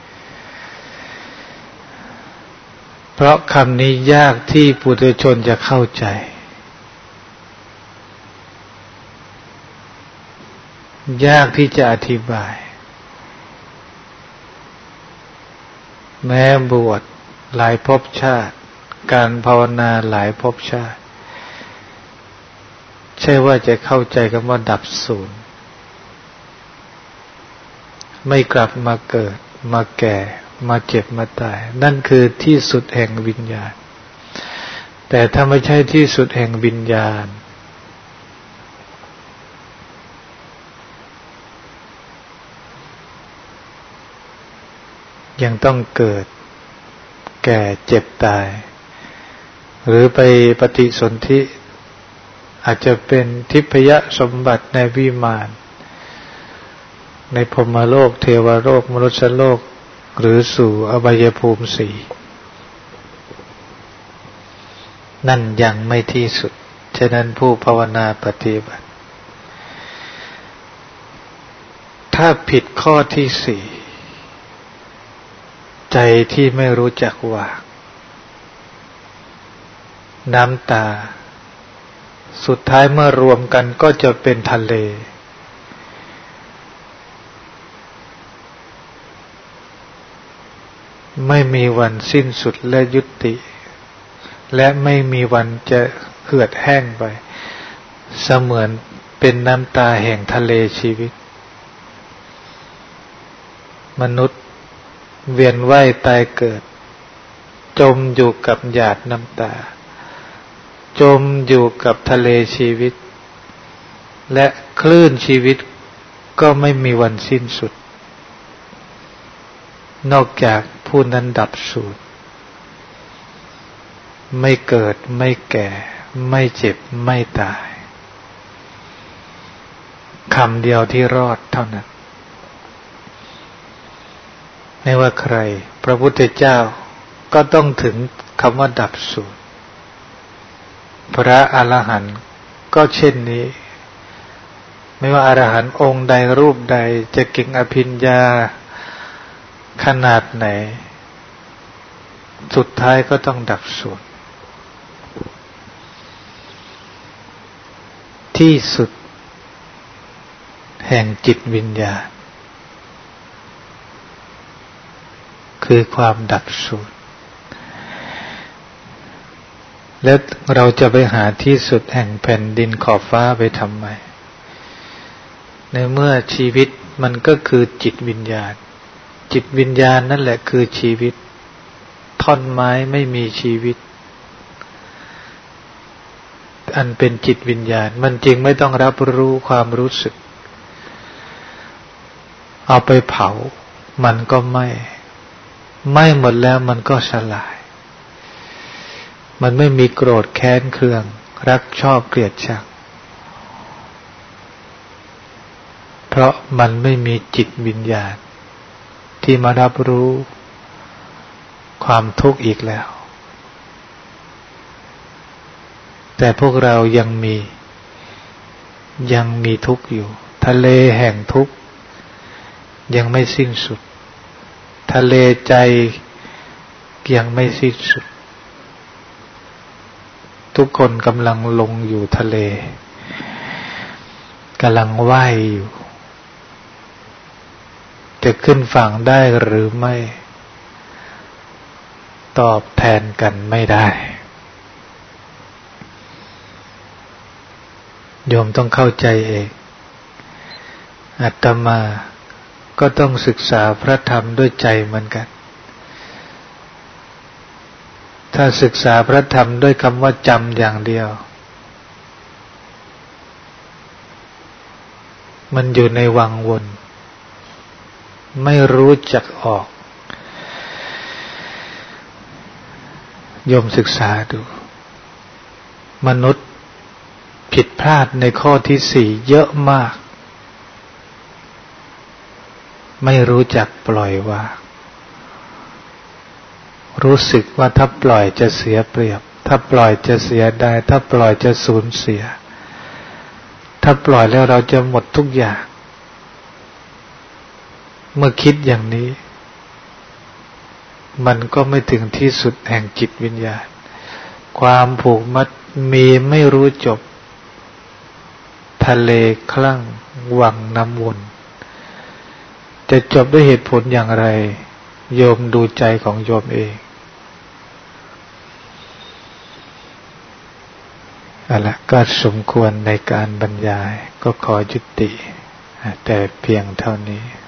A: เพราะคำนี้ยากที่ปุถุชนจะเข้าใจยากที่จะอธิบายแม้บวชหลายภพชาติการภาวนาหลายภพชาติใช่ว่าจะเข้าใจคำว่าดับศูนย์ไม่กลับมาเกิดมาแก่มาเจ็บมาตายนั่นคือที่สุดแห่งวิญญาณแต่ถ้าไม่ใช่ที่สุดแห่งวิญญาณยังต้องเกิดแก่เจ็บตายหรือไปปฏิสนธิอาจจะเป็นทิพยสมบัติในวิมานในพรหมโลกเทวโลกมนุษยโลกหรือสู่อบายภูมิสี่นั่นยังไม่ที่สุดฉะนั้นผู้ภาวนาปฏิบัติถ้าผิดข้อที่สี่ใจที่ไม่รู้จักวางน้ำตาสุดท้ายเมื่อรวมกันก็จะเป็นทะเลไม่มีวันสิ้นสุดและยุติและไม่มีวันจะเหือดแห้งไปเสมือนเป็นน้ำตาแห่งทะเลชีวิตมนุษย์เวียนว่ายตายเกิดจมอยู่กับหยาดน้ำตาจมอยู่กับทะเลชีวิตและคลื่นชีวิตก็ไม่มีวันสิ้นสุดนอกจากผู้นั้นดับสูญไม่เกิดไม่แก่ไม่เจ็บไม่ตายคำเดียวที่รอดเท่านั้นไม่ว่าใครพระพุทธเจ้าก็ต้องถึงคำว่าดับสูญพระอรหันต์ก็เช่นนี้ไม่ว่าอรหันต์องค์ใดรูปใดจะเก่งอภิญญาขนาดไหนสุดท้ายก็ต้องดับสูญที่สุดแห่งจิตวิญญาณคือความดับสูญแล้วเราจะไปหาที่สุดแห่งแผ่นดินขอบฟ้าไปทำไมในเมื่อชีวิตมันก็คือจิตวิญญาณจิตวิญญาณนั่นแหละคือชีวิตท่อนไม้ไม่มีชีวิตอันเป็นจิตวิญญาณมันจึงไม่ต้องรับรู้ความรู้สึกเอาไปเผามันก็ไม่ไหม้หมดแล้วมันก็สลายมันไม่มีโกรธแค้นเคืองรักชอบเกลียดชังเพราะมันไม่มีจิตวิญญาณที่มารับรู้ความทุกข์อีกแล้วแต่พวกเรายังมียังมีทุกข์อยู่ทะเลแห่งทุกข์ยังไม่สิ้นสุดทะเลใจยังไม่สิ้นสุดทุกคนกำลังลงอยู่ทะเลกำลังว่ายอยู่จะขึ้นฝั่งได้หรือไม่ตอบแทนกันไม่ได้โยมต้องเข้าใจเองอาตมาก็ต้องศึกษาพระธรรมด้วยใจเหมือนกันถ้าศึกษาพระธรรมด้วยคำว่าจำอย่างเดียวมันอยู่ในวังวนไม่รู้จักออกโยมศึกษาดูมนุษย์ผิดพลาดในข้อที่สี่เยอะมากไม่รู้จักปล่อยวางรู้สึกว่าถ้าปล่อยจะเสียเปรียบถ้าปล่อยจะเสียดายถ้าปล่อยจะสูญเสียถ้าปล่อยแล้วเราจะหมดทุกอย่างเมื่อคิดอย่างนี้มันก็ไม่ถึงที่สุดแห่งจิตวิญญาณความผูกมัดมีไม่รู้จบทะเลคลั่งวังน้ำวนจะจบด้วยเหตุผลอย่างไรโยมดูใจของโยมเองเอาละก็สมควรในการบรรยายก็ขอยุติแต่เพียงเท่านี้